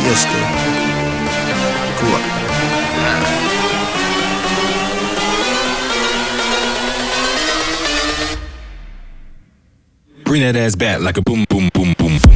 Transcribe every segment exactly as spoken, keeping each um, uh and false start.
Mister Cool. Bring that ass back like a boom, boom, boom, boom, boom.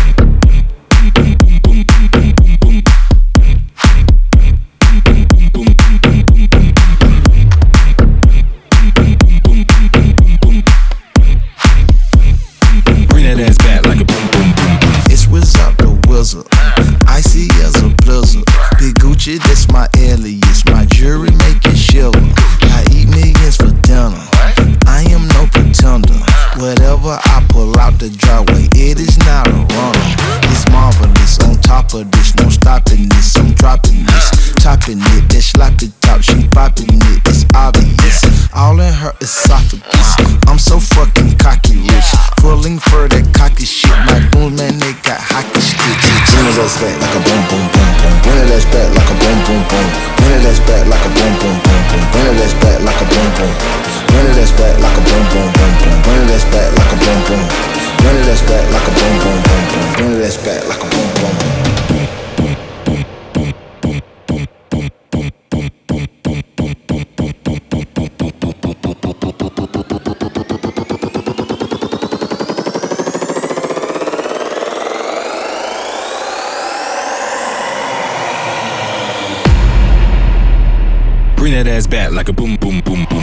Icy as a blizzard. Big Gucci, that's my alias. My jewelry make it shiver. I eat millions for dinner. I am no pretender. Whatever I pull out the driveway, it is not a runner. It's marvelous. On top of this, no stopping this. I'm dropping this, topping it. That sloppy top, she popping it. It's obvious. All in her esophagus. I'm so fucking cocky rich. Pulling for that cocky shit. My boom man, they got hockey sticks. Bring it ass back like a boom boom boom boom. Bring it ass back like a boom boom boom. Bring it ass back like a boom boom boom boom. Bring it ass back like a boom boom. Bring it ass back like a boom boom boom boom. Bring it ass back like a boom boom. Bring it ass back like a boom boom boom boom. Bring it ass back like a boom boom. Bring that ass back like a boom, boom, boom, boom.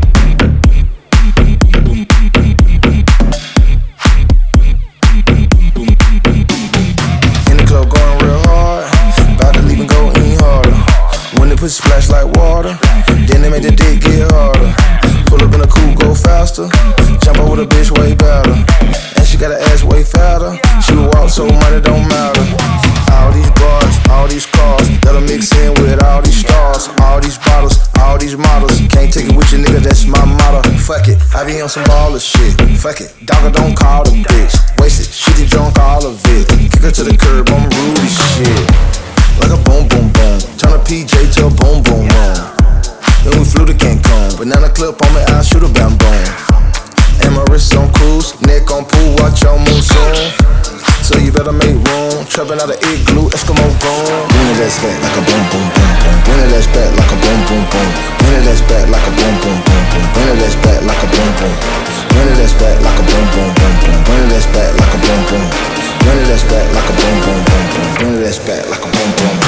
In the club going real hard, about to leave and go any harder. When they pussy splash like water, then they make the dick get harder. Pull up in a coupe, go faster. Jump out with a bitch way better. And she got her ass way fatter. She walk so money don't matter. All these bars, all these cars, that'll mix in with all these stars. All these bottles, all these models. Can't take it with you, nigga, that's my motto. Fuck it, I be on some baller shit. Fuck it, dogger don't call the bitch. Wasted, she done drunk all of it. Kick her to the curb, I'm rude as shit. Like a boom boom boom. Turn a P J to a boom boom boom. Then we flew to Cancun. Banana clip on me, I shoot a bam boom. And my wrist on cruise, neck on pool, watch your moon soon. So you better make room. Trapping out of igloo, Eskimo gone. Bring it ass back like a boom boom boom boom. Bring it ass back like a boom boom boom. Bring it ass back like a boom boom boom boom. Bring it ass back like a boom boom. Bring it ass back like a boom boom boom boom. Bring it ass back like a boom boom. Bring it ass back like a boom boom boom boom. Bring it ass back like a boom boom.